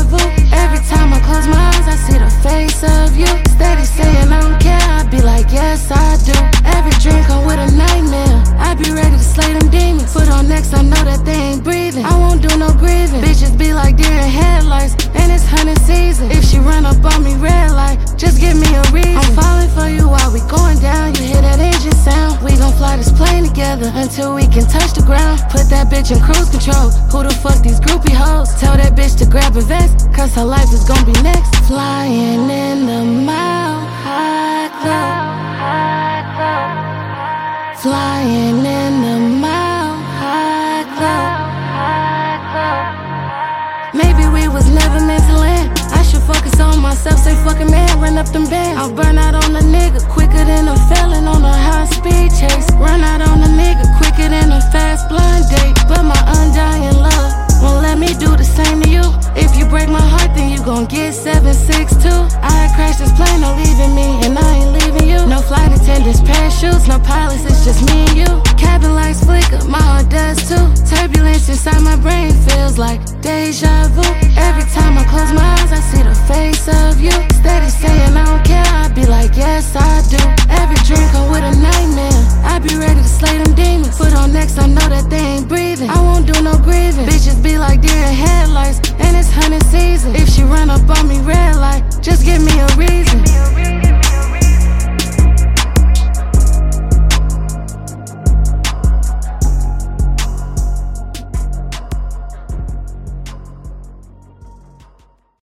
vu. Every time I close my eyes, I see the face of you. Steady saying I don't care, I be like, yes I do. Every dream come with a nightmare, I be ready to slay them demons. Put on next, I know that they ain't breathing. I won't do no grieving. Bitches be like deer in headlights, and it's hunting season. If she run up on me red light, just give me a reason. I'm falling for you while we going down. You hear that engine sound? We gon' fly this plane together until we can touch the ground. Put that bitch in cruise control. Who the fuck these groupie hoes? Tell that bitch to grab a vest, cause her life is gon' be next. Flying in the Mile High Club. Flying in the Mile High Club. Maybe we was never meant to land. I should focus on myself, say fucking man, run up them bands. I'll burn out on a nigga quicker than a felon on a high speed chase. Run out on a nigga quicker than a fast blind date. But my undying love won't let me do the same to you. If you